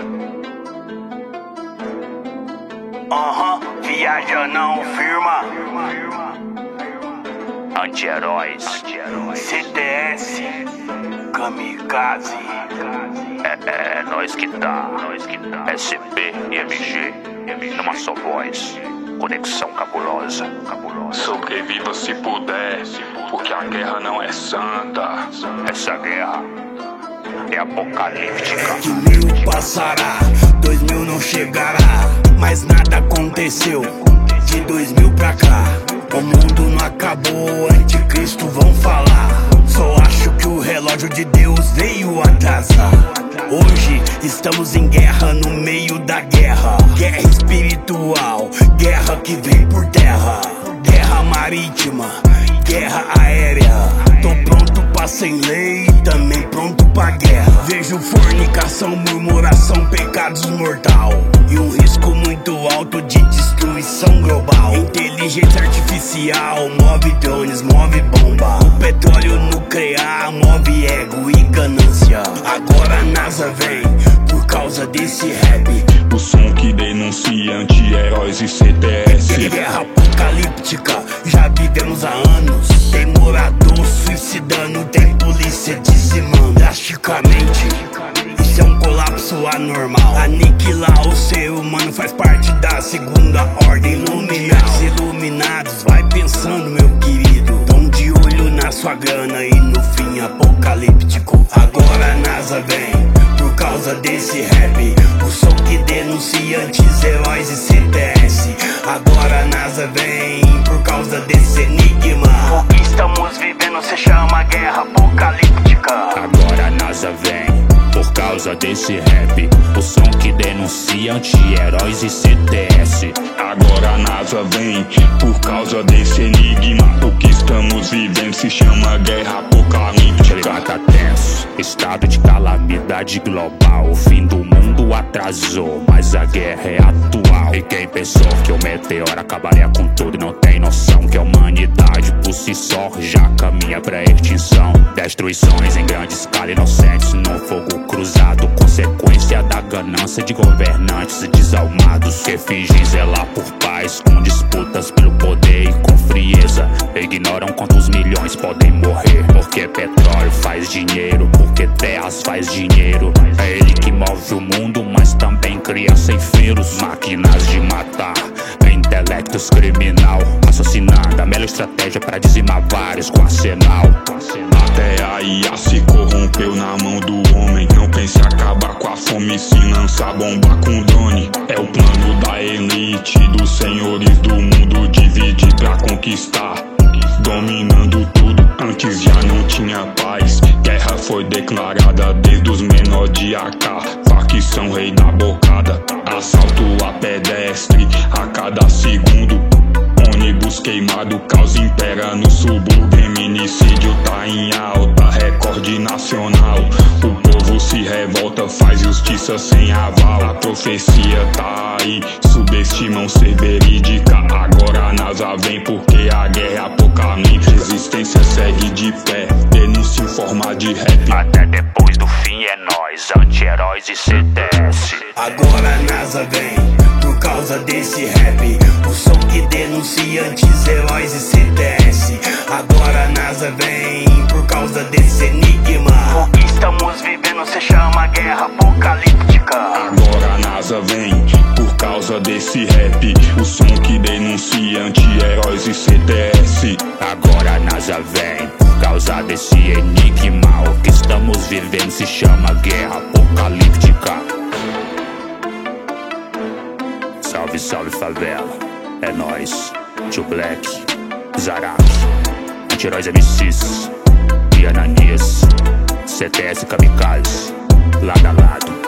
Viaja não firma. Anti-heróis, CTS, Kamikaze. é nós que tá. SP e MG, numa só voz. Conexão cabulosa. Sobreviva se puder, porque a guerra não é santa. Essa guerra é apocalíptica. De 1000 passará, 2000 não chegará, mas nada aconteceu de 2000 pra cá. O mundo não acabou, anticristo vão falar. Só acho que o relógio de Deus veio atrasar. Hoje estamos em guerra, no meio da guerra. Guerra espiritual, guerra que vem por terra. Guerra marítima, guerra aérea. Tô pronto pra sem lei, também pronto pra guerra. Vejo fornicação, murmuração, pecados mortal e um risco muito alto de destruição global. Inteligência artificial move drones, move bomba. O petróleo nuclear move ego e ganância. Agora a NASA vem por causa desse rap. O som que denuncia anti-heróis e CTS. Guerra apocalíptica, já vivemos há anos. Tem morador suicidando, tem polícia dizimando drasticamente. Isso é um colapso anormal. Aniquilar o ser humano faz parte da segunda ordem luminar. Os iluminados, vai pensando, meu querido. Tão de olho na sua grana e no fim apocalíptico. Agora a NASA vem por causa desse rap. O som que denuncia anti-heróis e CTS. Agora a NASA vem por causa desse enigma. O que estamos vivendo se chama guerra apocalíptica. Agora a NASA vem por causa desse rap. O som que denuncia anti-heróis e CTS. Agora a NASA vem por causa desse enigma. O que estamos vivendo se chama guerra apocalíptica. Tá tenso, estado de calamidade global. O fim do mundo atrasou, mas a guerra é atual. E quem pensou que o meteoro acabaria com tudo não tem noção que a humanidade por si só já caminha pra extinção. Destruições em grande escala, inocentes no fogo cruzado. Consequência da ganância de governantes desalmados que fingem zelar por paz com disputas pelo poder e com frieza. Ignoram quantos milhões podem morrer. Porque petróleo faz dinheiro, porque terras faz dinheiro. É ele que move o mundo, mas também cria ceifeiros. Máquinas de matar, intelectos criminal, assassinando a melhor estratégia para dizimar vários com arsenal. Até a IA se corrompeu na mão do homem. Não pense em acabar com a fome se lançar bomba com drone. É o plano da elite, dos senhores do mundo, dividir pra conquistar, dominando tudo. Antes já não tinha paz. Guerra foi declarada desde os menores de AK. Facção rei da bocada, assalto a pedestre a cada segundo. Ônibus queimado, caos impera no subúrbio. Feminicídio tá em alta, recorde nacional. O povo se revolta, faz justiça sem aval. A profecia tá aí, subestimam ser verídica. Agora a NASA vem porque a guerra é apocalíptica. Resistência segue de pé, denúncia em forma de rap. Até depois do fim é nós, anti-heróis e CTS. Agora a NASA vem por causa desse rap. O som que denuncia anti-heróis e CTS. Agora a NASA vem por causa desse enigma. O que estamos vivendo se chama guerra apocalíptica. Agora a NASA vem por causa desse rap. O som que denuncia anti-heróis e CTS. Agora a NASA vem por causa desse enigma. O que estamos vivendo se chama guerra apocalíptica. Salve, salve favela, é nóis. Tio Black, Zarak, Anti-Heróis MCs e Ananias, CTS Kamikaze, lado a lado.